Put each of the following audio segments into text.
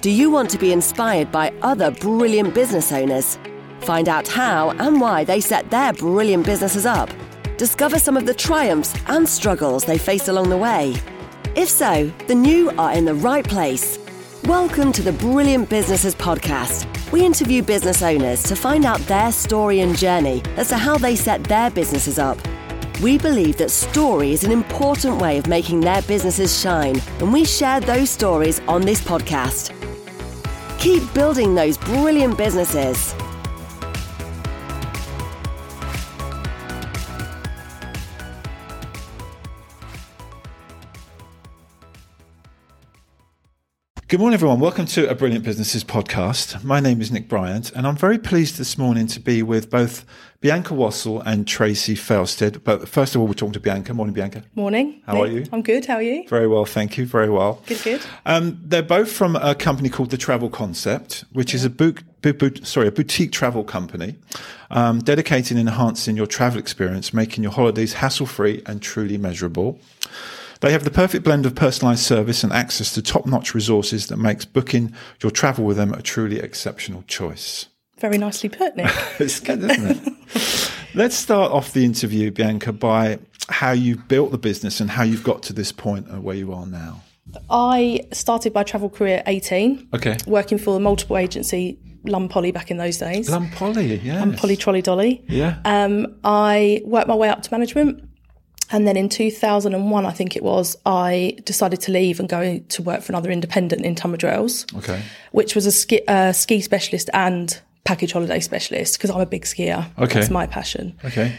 Do you want to be inspired by other brilliant business owners? Find out how and why they set their brilliant businesses up. Discover some of the triumphs and struggles they faced along the way. If so, then you are in the right place. Welcome to the Brilliant Businesses Podcast. We interview business owners to find out their story and journey as to how they set their businesses up. We believe that story is an important way of making their businesses shine, and we share those stories on this podcast. Keep building those brilliant businesses. Good morning, everyone. Welcome to a Brilliant Businesses podcast. My name is Nick Bryant, and I'm very pleased this morning to be with both Bianca Wassell and Tracy Felsted. But first of all, we're talking to Bianca. Morning, Bianca. Morning. How are you? I'm good. How are you? Very well, thank you. Very well. Good. They're both from a company called The Travel Concept, which is a boutique travel company dedicated in enhancing your travel experience, making your holidays hassle-free and truly measurable. They have the perfect blend of personalised service and access to top-notch resources that makes booking your travel with them a truly exceptional choice. Very nicely put, Nick. It's good, isn't it? Let's start off the interview, Bianca, by how you built the business and how you've got to this point and where you are now. I started my travel career at 18, working for a multiple agency, Lum Polly back in those days. Lum Polly, yeah. Lum Polly Trolley Dolly. Yeah. I worked my way up to management. And then in 2001, I think it was, I decided to leave and go to work for another independent in Tunbridge Wells, which was a ski specialist and package holiday specialist, because I'm a big skier. That's my passion.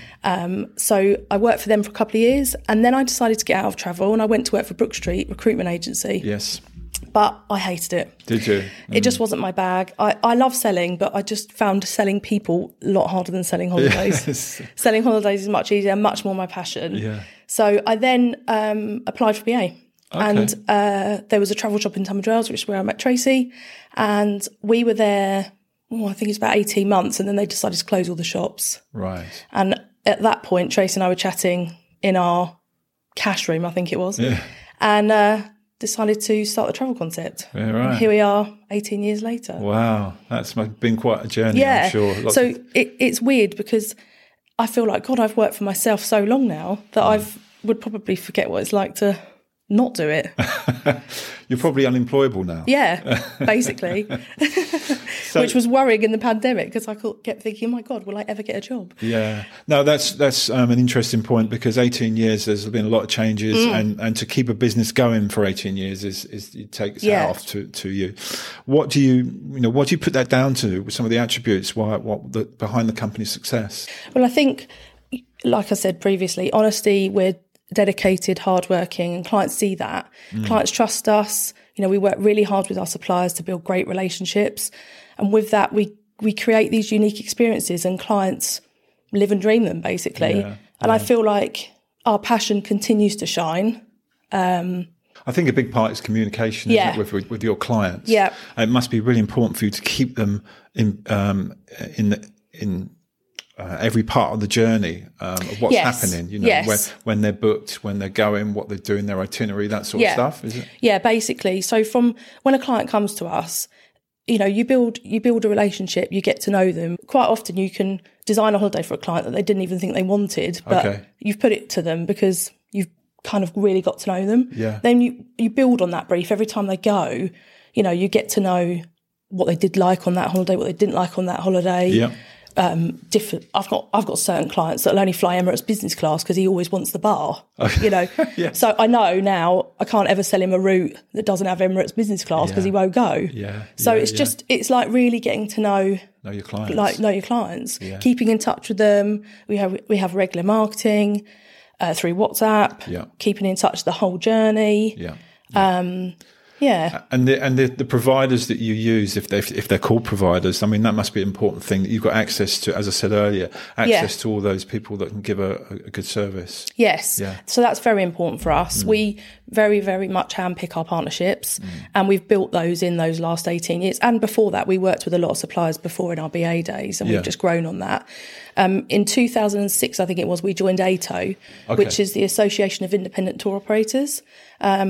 So I worked for them for a couple of years, and then I decided to get out of travel, and I went to work for Brook Street Recruitment Agency. Yes. But I hated it. Did you? It just wasn't my bag. I love selling, but I just found selling people a lot harder than selling holidays. Yes. Selling holidays is much easier, much more my passion. Yeah. So I then applied for BA. And there was a travel shop in Tunbridge Wells, which is where I met Tracy. And we were there, I think it's about 18 months, and then they decided to close all the shops. Right. And at that point, Tracy and I were chatting in our cash room, I think it was. Yeah. And decided to start the Travel Concept. Yeah, right. And here we are 18 years later. Wow. That's been quite a journey, I'm sure. It's weird because I feel like, God, I've worked for myself so long now that I would probably forget what it's like to not do it. You're probably unemployable now. Yeah, basically. Which was worrying in the pandemic because I kept thinking, oh my God, will I ever get a job? Yeah. No, that's an interesting point, because 18 years, there's been a lot of changes, and to keep a business going for 18 years is it takes hat off to you. What do you put that down to, with some of the attributes behind the company's success? Well, I think, like I said previously, honesty, we're dedicated, hardworking, and clients see that. Clients trust us. We work really hard with our suppliers to build great relationships. And with that, we create these unique experiences, and clients live and dream them, basically. And I feel like our passion continues to shine. I think a big part is communication, isn't it, with your clients. Yeah. It must be really important for you to keep them in every part of the journey of what's happening, when they're booked, when they're going, what they're doing, their itinerary, that sort of stuff, is it? Yeah, basically. So from when a client comes to us, you build a relationship, you get to know them. Quite often you can design a holiday for a client that they didn't even think they wanted, but you've put it to them because you've kind of really got to know them. Yeah. Then you build on that brief. Every time they go, you get to know what they did like on that holiday, what they didn't like on that holiday. Yeah. Different. I've got certain clients that'll only fly Emirates business class because he always wants the bar. So I know now I can't ever sell him a route that doesn't have Emirates business class because he won't go. It's like really getting to know your clients. Know your clients. Keeping in touch with them. We have regular marketing through WhatsApp. Yeah. Keeping in touch the whole journey. Yeah. Yeah. And the providers that you use, if they're called providers, I mean, that must be an important thing, that you've got access to, as I said earlier, to all those people that can give a good service. Yes. Yeah. So that's very important for us. We very, very much handpick our partnerships, and we've built those in those last 18 years. And before that, we worked with a lot of suppliers before in our BA days, and we've just grown on that. In 2006, I think it was, we joined ATO, which is the Association of Independent Tour Operators.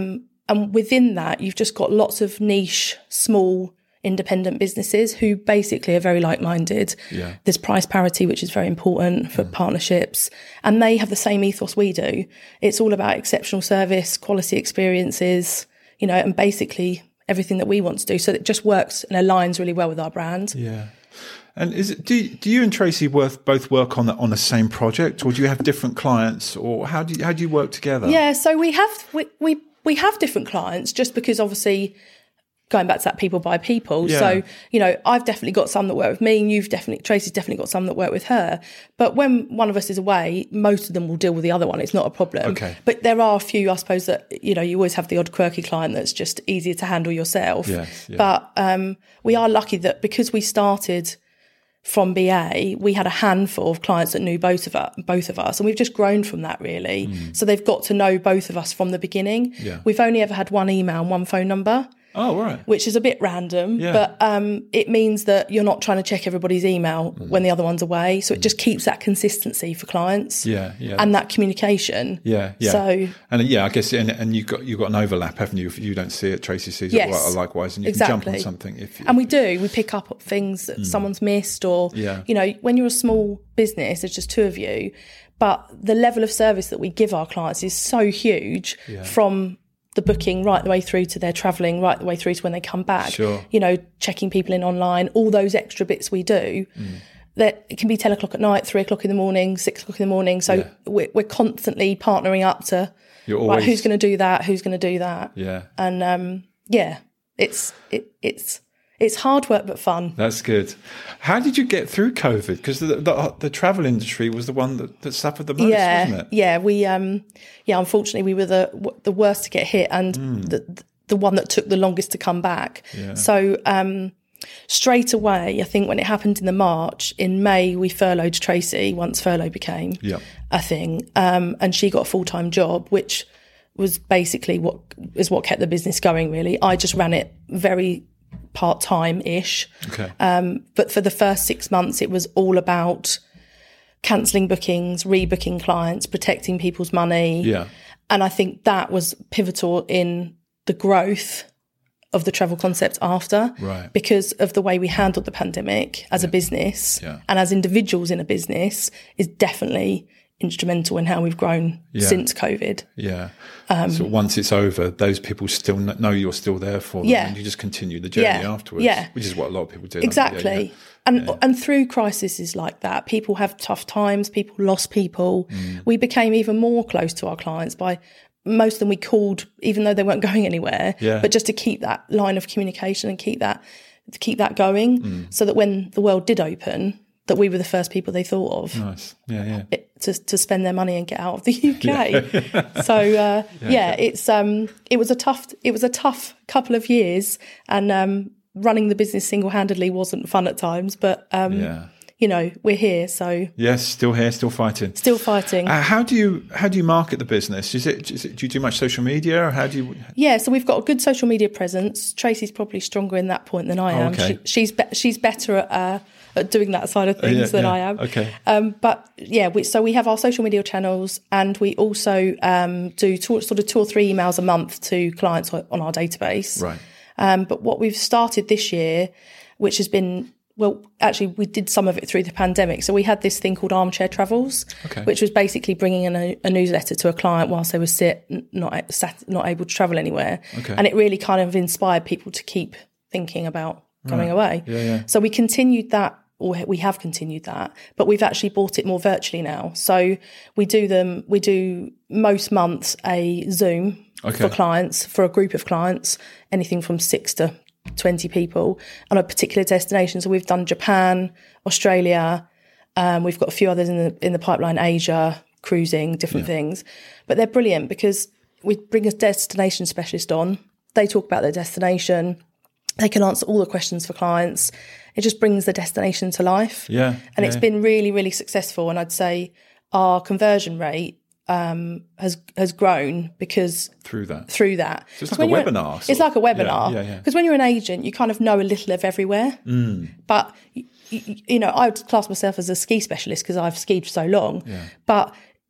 within that, you've just got lots of niche, small, independent businesses who basically are very like-minded. Yeah. There's price parity, which is very important for partnerships, and they have the same ethos we do. It's all about exceptional service, quality experiences, and basically everything that we want to do. So it just works and aligns really well with our brand. Yeah. And do you and Tracy both work on the same project, or do you have different clients, or how do you work together? Yeah, so we have different clients, just because obviously going back to that people by people. Yeah. So, I've definitely got some that work with me, and Tracy's definitely got some that work with her. But when one of us is away, most of them will deal with the other one. It's not a problem. Okay. But there are a few, I suppose, that, you always have the odd quirky client that's just easier to handle yourself. Yes, yeah. But we are lucky that because we started from BA, we had a handful of clients that knew both of us, and we've just grown from that, really. So they've got to know both of us from the beginning. Yeah. We've only ever had one email and one phone number. Oh, right. Which is a bit random, Yeah. but it means that you're not trying to check everybody's email when the other one's away. So it just keeps that consistency for clients, and that communication. Yeah. So, and I guess, and you've got an overlap, haven't you? If you don't see it, Tracy sees yes, it. Well, likewise, and you exactly. can jump on something. And we pick up things that someone's missed, or when you're a small business, there's just two of you, but the level of service that we give our clients is so huge, from the booking right the way through to their travelling, right the way through to when they come back. Sure. Checking people in online, all those extra bits we do. That it can be 10 o'clock at night, 3 o'clock in the morning, 6 o'clock in the morning. So we're constantly partnering up to who's going to do that, who's going to do that. Yeah. And it's hard work but fun. That's good. How did you get through COVID? Because the travel industry was the one that suffered the most, wasn't it? Yeah. We unfortunately we were the worst to get hit, and the one that took the longest to come back. Yeah. So straight away, I think when it happened in March, in May we furloughed Tracy once furlough became a thing, and she got a full-time job, which was basically what kept the business going, really. I just ran it very part-time-ish. Okay. But for the first 6 months, it was all about cancelling bookings, rebooking clients, protecting people's money. Yeah. And I think that was pivotal in the growth of the Travel Concept after, right, because of the way we handled the pandemic as a business and as individuals in a business is definitely instrumental in how we've grown since COVID. Yeah. So once it's over, those people still know you're still there for them, and you just continue the journey afterwards, which is what a lot of people do. Exactly. And through crises like that, people have tough times, people lost people. We became even more close to our clients by most of them we called, even though they weren't going anywhere, but just to keep that line of communication and keep that going, so that when the world did open, that we were the first people they thought of. Nice. Yeah. To spend their money and get out of the UK. So it was a tough couple of years, and running the business single-handedly wasn't fun at times, but we're here. So yes, still here, still fighting. How do you market the business? Do you do much social media, or how do you? Yeah, so we've got a good social media presence. Tracy's probably stronger in that point than I am. Okay. She's better at doing that side of things than I am. Okay. So we have our social media channels, and we also do sort of 2 or 3 emails a month to clients on our database. Right. But what we've started this year, which has been, well, actually we did some of it through the pandemic. So we had this thing called Armchair Travels, which was basically bringing in a newsletter to a client whilst they were not able to travel anywhere. Okay. And it really kind of inspired people to keep thinking about going away. Yeah. So we continued that. Or we have continued that, but we've actually brought it more virtually now. So we do most months a Zoom for clients, for a group of clients, anything from 6 to 20 people on a particular destination. So we've done Japan, Australia, we've got a few others in the pipeline, Asia, cruising, different things. But they're brilliant because we bring a destination specialist on, they talk about their destination, they can answer all the questions for clients. It just brings the destination to life. Yeah. And it's been really, really successful. And I'd say our conversion rate has grown because through that. So it's like a webinar. It's like a webinar. Yeah. Because when you're an agent, you kind of know a little of everywhere. But I would class myself as a ski specialist because I've skied for so long. Yeah. But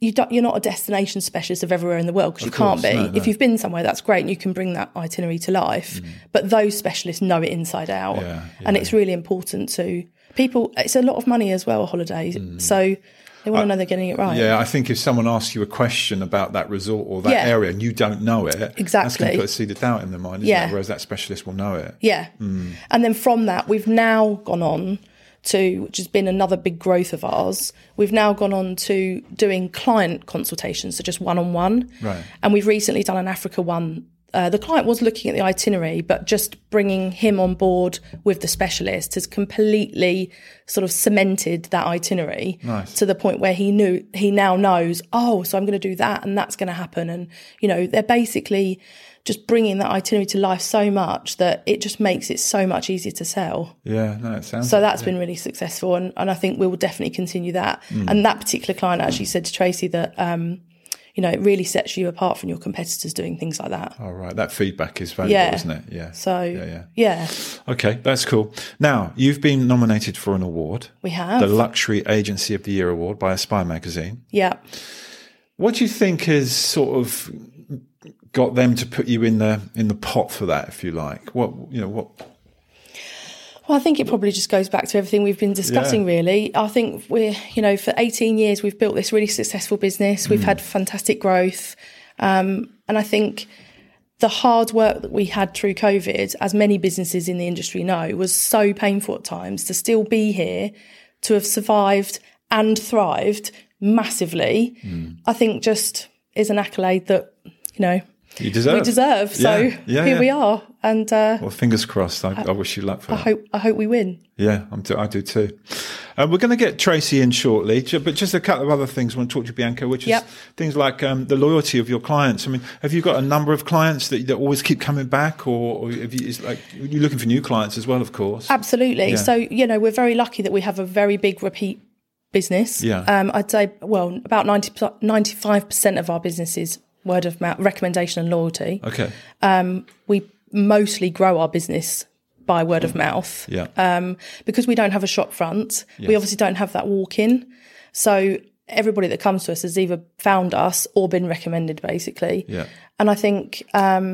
you're not a destination specialist of everywhere in the world, because you can't be. No. If you've been somewhere, that's great, and you can bring that itinerary to life. But those specialists know it inside out, and it's really important to people. It's a lot of money as well, holidays, so they want to know they're getting it right. Yeah, I think if someone asks you a question about that resort or that area and you don't know it, that's going to put a seed of doubt in their mind, isn't it? Whereas that specialist will know it. Yeah. And then from that, we've now gone on to, which has been another big growth of ours, we've now gone on to doing client consultations, so just one-on-one. Right. And we've recently done an Africa one. The client was looking at the itinerary, but just bringing him on board with the specialist has completely sort of cemented that itinerary to the point where he now knows, so I'm going to do that and that's going to happen. And, they're basically just bringing that itinerary to life so much that it just makes it so much easier to sell. Yeah, no, it sounds so. That's been really successful, and I think we will definitely continue that. And that particular client actually said to Tracy that, it really sets you apart from your competitors doing things like that. Oh, right. That feedback is valuable, isn't it? Yeah. So, yeah. Okay, that's cool. Now, you've been nominated for an award. We have. The Luxury Agency of the Year award by Aspire magazine. Yeah. What do you think has sort of got them to put you in the pot for that, if you like? What? Well, I think it probably just goes back to everything we've been discussing, really. I think we're, for 18 years, we've built this really successful business. We've had fantastic growth. And I think the hard work that we had through COVID, as many businesses in the industry know, was so painful at times. To still be here, to have survived and thrived massively, I think just is an accolade that, you deserve. We deserve. So here we are. And well, fingers crossed. I wish you luck for that. I hope we win. Yeah, I do too. We're going to get Tracy in shortly, but just a couple of other things I want to talk to you, Bianca, which is things like the loyalty of your clients. I mean, have you got a number of clients that always keep coming back, or have you, you're looking for new clients as well, of course? Absolutely. Yeah. So, we're very lucky that we have a very big repeat business. Yeah. I'd say, about 95% of our business is word of mouth, recommendation and loyalty. Okay. We mostly grow our business by word of mouth. Yeah. Because we don't have a shop front, we obviously don't have that walk-in. So everybody that comes to us has either found us or been recommended, basically. Yeah. And I think,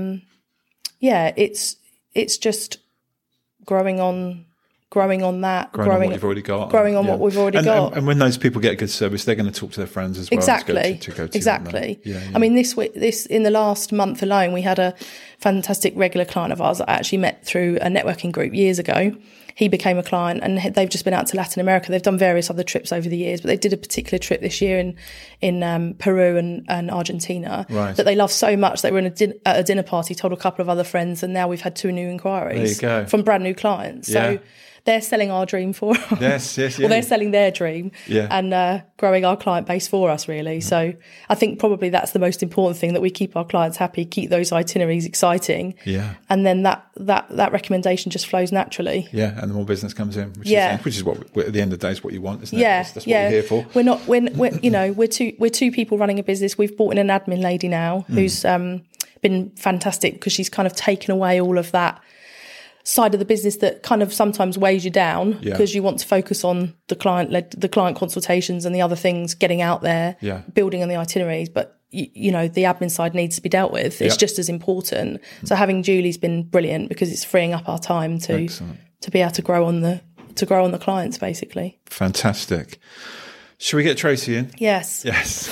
it's just growing on that, growing on what you've already got. Growing on what we've already got. And when those people get good service, they're going to talk to their friends as well. Exactly. To go to exactly. Yeah. I mean, this in the last month alone, we had a fantastic regular client of ours that I actually met through a networking group years ago. He became a client, and they've just been out to Latin America. They've done various other trips over the years, but they did a particular trip this year in Peru and Argentina that they love so much. They were at a dinner party, told a couple of other friends, and now we've had 2 new inquiries from brand new clients. So they're selling our dream for us. Yes. Well, they're selling their dream and growing our client base for us, really. So I think probably that's the most important thing, that we keep our clients happy, keep those itineraries exciting. Yeah. And then that recommendation just flows naturally. Yeah, and the more business comes in, which is what at the end of the day is what you want, isn't it? Yeah. That's what you're here for. We're two people running a business. We've brought in an admin lady now who's been fantastic, because she's kind of taken away all of that side of the business that kind of sometimes weighs you down, because you want to focus on the client consultations and the other things, getting out there, building on the itineraries. But the admin side needs to be dealt with. It's just as important. So having Julie's been brilliant, because it's freeing up our time to be able to grow on the clients, basically. Fantastic. Should we get Tracy in? Yes.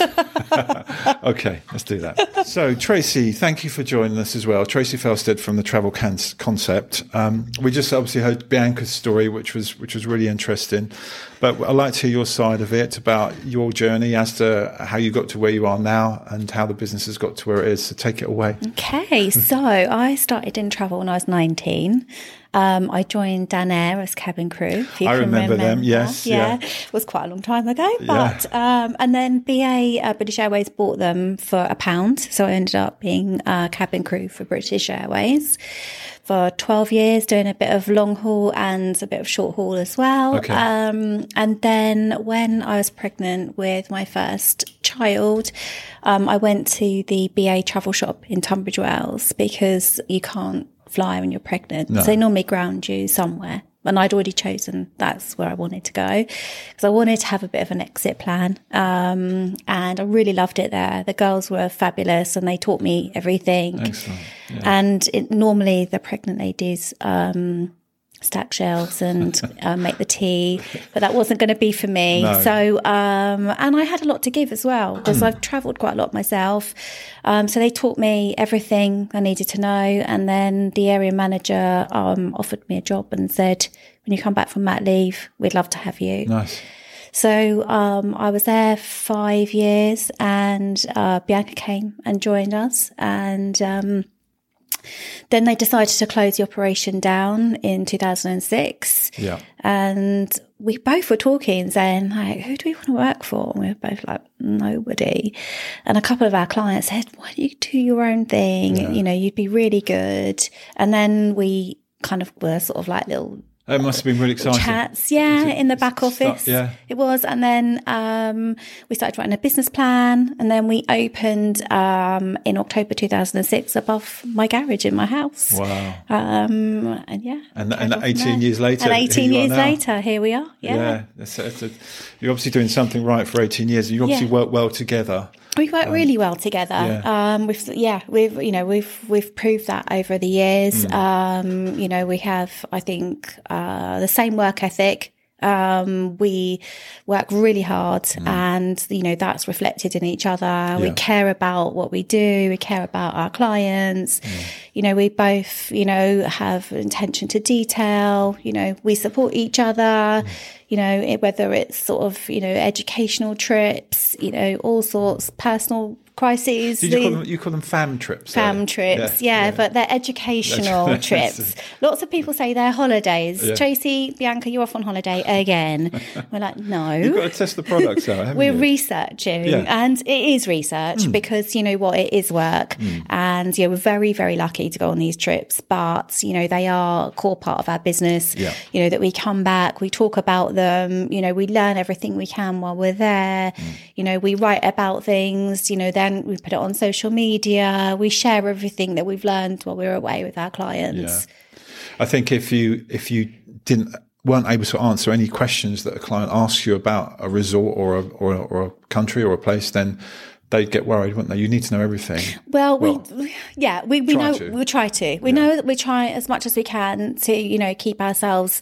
Okay, let's do that. So, Tracy, thank you for joining us as well. Tracy Felstead from the Travel Concept. We just obviously heard Bianca's story, which was really interesting. But I'd like to hear your side of it, about your journey as to how you got to where you are now and how the business has got to where it is. So take it away. Okay, so I started in travel when I was 19. I joined Danair as cabin crew. If you I can remember them, yes. Yeah, it was quite a long time ago. But and then BA, British Airways, bought them for £1. So I ended up being cabin crew for British Airways for 12 years, doing a bit of long haul and a bit of short haul as well. Okay. And then when I was pregnant with my first child, I went to the BA travel shop in Tunbridge Wells, because you can't fly when you're pregnant. No. So they normally ground you somewhere And I'd already chosen that's where I wanted to go, because I wanted to have a bit of an exit plan. And I really loved it there. The girls were fabulous and they taught me everything. Excellent. Yeah. And normally the pregnant ladies stack shelves and make the tea, but that wasn't going to be for me. No. So, and I had a lot to give as well, because I've travelled quite a lot myself. So they taught me everything I needed to know. And then the area manager offered me a job and said, when you come back from mat leave, we'd love to have you. Nice. So I was there 5 years, and Bianca came and joined us, and then they decided to close the operation down in 2006. Yeah. And we both were talking, saying, like, who do we want to work for? And we were both like, nobody. And a couple of our clients said, why don't you do your own thing? Yeah. You know, you'd be really good. And then we kind of were sort of like little... It must have been really exciting. Chats, in the back office. It was. And then we started writing a business plan, and then we opened in October 2006 above my garage in my house. Wow. And yeah. And 18 years later. And 18 years later, here we are. Yeah. You're obviously doing something right for 18 years. You obviously work well together. We work really well together. Yeah. We've proved that over the years. We have, I think, the same work ethic. We work really hard, and that's reflected in each other. We care about what we do. We care about our clients. We both have intention to detail. We support each other. Whether it's sort of educational trips, all sorts, personal crises. You call them fam trips? Fam trips, but they're educational trips. Lots of people say they're holidays. Yeah. Tracy, Bianca, you're off on holiday again. We're like, no. You've got to test the products out, haven't We're researching, and it is research because you know what, it is work. And we're very, very lucky to go on these trips, but they are a core part of our business. Yeah. That we come back, we talk about them, we learn everything we can while we're there. We write about things, then we put it on social media. We share everything that we've learned while we're away with our clients. Yeah. I think if you weren't able to answer any questions that a client asks you about a resort or a country or a place, then they'd get worried, wouldn't they? You need to know everything. Well, we know we'll try to. We know that we try as much as we can to keep ourselves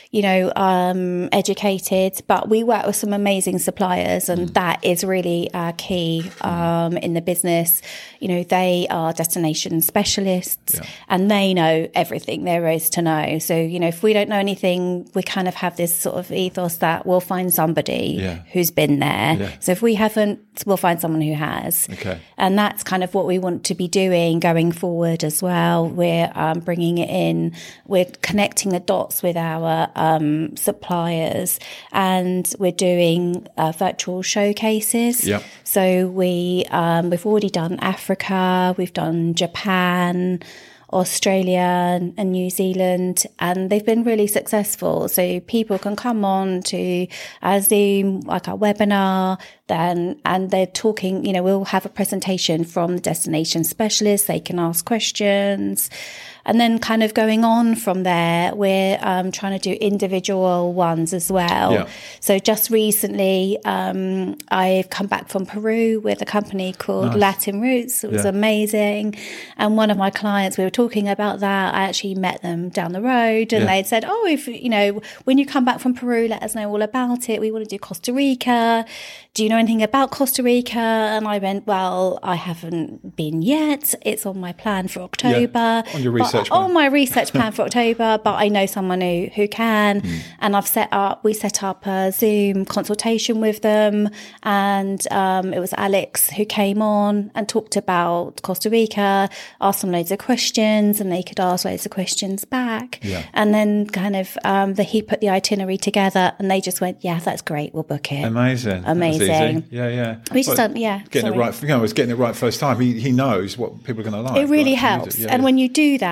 educated, but we work with some amazing suppliers, and that is really key in the business. They are destination specialists, and they know everything there is to know. So, if we don't know anything, we kind of have this sort of ethos that we'll find somebody who's been there. Yeah. So if we haven't, we'll find someone who has. Okay. And that's kind of what we want to be doing going forward as well. We're bringing it in. We're connecting the dots with our suppliers, and we're doing virtual showcases. Yep. So we've already done Africa, we've done Japan, Australia and New Zealand, and they've been really successful. So people can come on to our Zoom, like our webinar, and they're talking, we'll have a presentation from the destination specialist. They can ask questions. And then kind of going on from there, we're trying to do individual ones as well. Yeah. So just recently, I've come back from Peru with a company called Latin Roots. It was amazing. And one of my clients, we were talking about that. I actually met them down the road, and they'd said, if, when you come back from Peru, let us know all about it. We want to do Costa Rica. Do you know anything about Costa Rica? And I went, well, I haven't been yet. It's on my plan for October. On your research plan. On my research plan for October, but I know someone who can. And we set up a Zoom consultation with them. And it was Alex who came on and talked about Costa Rica, asked them loads of questions, and they could ask loads of questions back. Yeah. And then kind of he put the itinerary together, and they just went, yeah, that's great. We'll book it. Amazing. Yeah. We just done, Getting it right. It's getting it right first time. He knows what people are going to like. It really helps. And when you do that,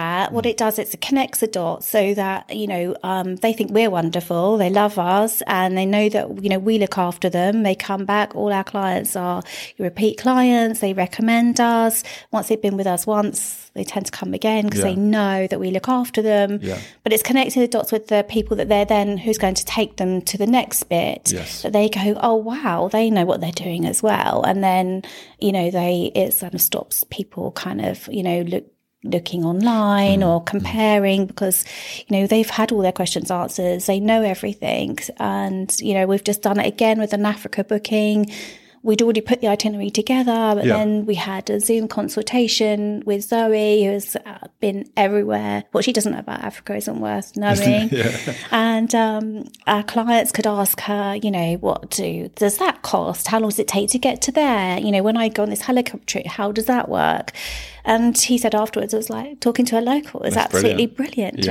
that, what it does is it connects the dots so that, they think we're wonderful, they love us, and they know that, we look after them. They come back. All our clients are repeat clients. They recommend us. Once they've been with us once, they tend to come again because they know that we look after them. Yeah. But it's connecting the dots with the people that they're then, who's going to take them to the next bit. Yes. That they go, oh, wow, they know what they're doing as well. And then, it sort of stops people kind of, looking online or comparing because, they've had all their questions answered. They know everything. And, we've just done it again with an Africa booking. We'd already put the itinerary together, but then we had a Zoom consultation with Zoe, who's been everywhere. What she doesn't know about Africa isn't worth knowing. And our clients could ask her, what does that cost? How long does it take to get to there? When I go on this helicopter trip, how does that work? And he said afterwards, it was like talking to a local. It was absolutely brilliant.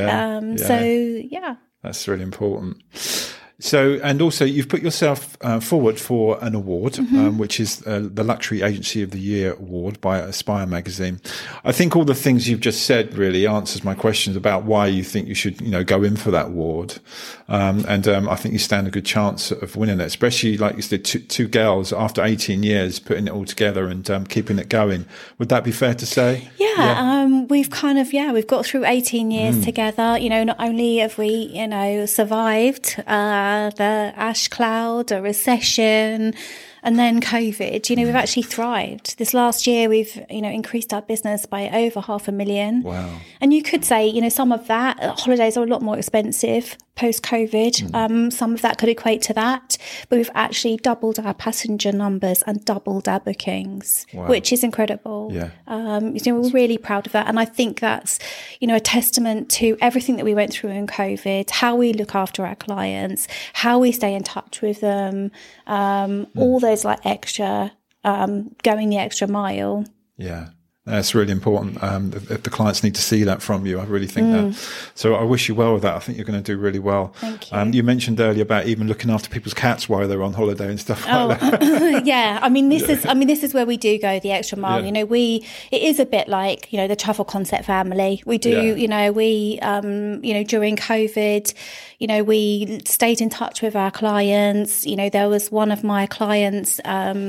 That's really important. So, and also you've put yourself forward for an award, which is the Luxury Agency of the Year award by Aspire magazine. I think all the things you've just said really answers my questions about why you think you should, go in for that award. I think you stand a good chance of winning it, especially like you said, two girls after 18 years putting it all together and keeping it going. Would that be fair to say? We've we've got through 18 years together. Not only have we, survived the ash cloud, a recession, and then COVID, we've actually thrived. This last year, we've, increased our business by over 500,000. Wow. And you could say, some of that, holidays are a lot more expensive post-COVID. Some of that could equate to that. But we've actually doubled our passenger numbers and doubled our bookings, which is incredible. Yeah. We're really proud of that. And I think that's, a testament to everything that we went through in COVID, how we look after our clients, how we stay in touch with them, all those like extra, going the extra mile. Yeah. That's really important. The clients need to see that from you. I really think that. So I wish you well with that. I think you're going to do really well. Thank you. You mentioned earlier about even looking after people's cats while they're on holiday and stuff like that. This is where we do go the extra mile. Yeah. It is a bit like, the Travel Concept family. We do, during COVID, we stayed in touch with our clients. There was one of my clients,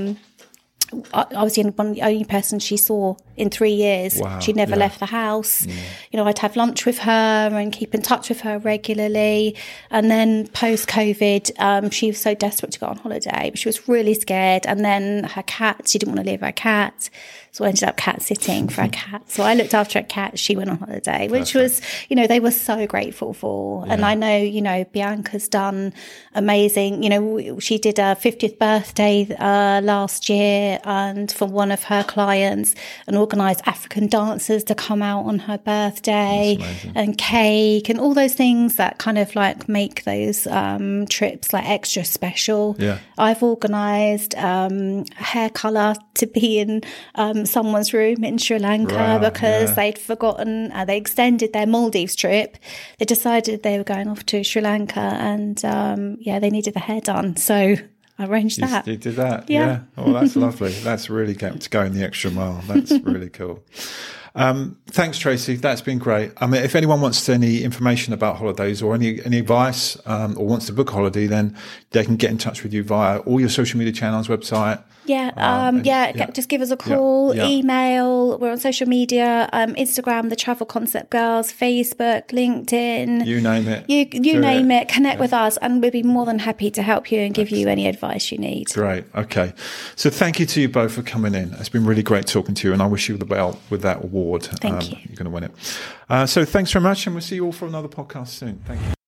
I was the only person she saw in 3 years. Wow. She'd never left the house. I'd have lunch with her and keep in touch with her regularly. And then post-COVID, she was so desperate to go on holiday, but she was really scared. And then her cat, she didn't want to leave her cat. So I ended up cat sitting for a cat. So I looked after a cat. She went on holiday, which was, they were so grateful for. Yeah. And I know, Bianca's done amazing. She did a 50th birthday last year and for one of her clients and organised African dancers to come out on her birthday and cake and all those things that kind of like make those trips like extra special. Yeah. I've organised hair colour to be in someone's room in Sri Lanka because they'd forgotten, they extended their Maldives trip. They decided they were going off to Sri Lanka and they needed the hair done. So I arranged that. You did that? Yeah. Oh, that's lovely. That's really going the extra mile. That's really cool. Thanks, Tracy. That's been great. I mean, if anyone wants any information about holidays or any advice or wants to book a holiday, then they can get in touch with you via all your social media channels, website. Just give us a call, email. We're on social media, Instagram, The Travel Concept Girls, Facebook, LinkedIn. You name it. You name it. Connect with us and we'll be more than happy to help you and give you any advice you need. Great. Okay. So thank you to you both for coming in. It's been really great talking to you and I wish you the well with that award. Thank you. You're going to win it. So thanks very much and we'll see you all for another podcast soon. Thank you.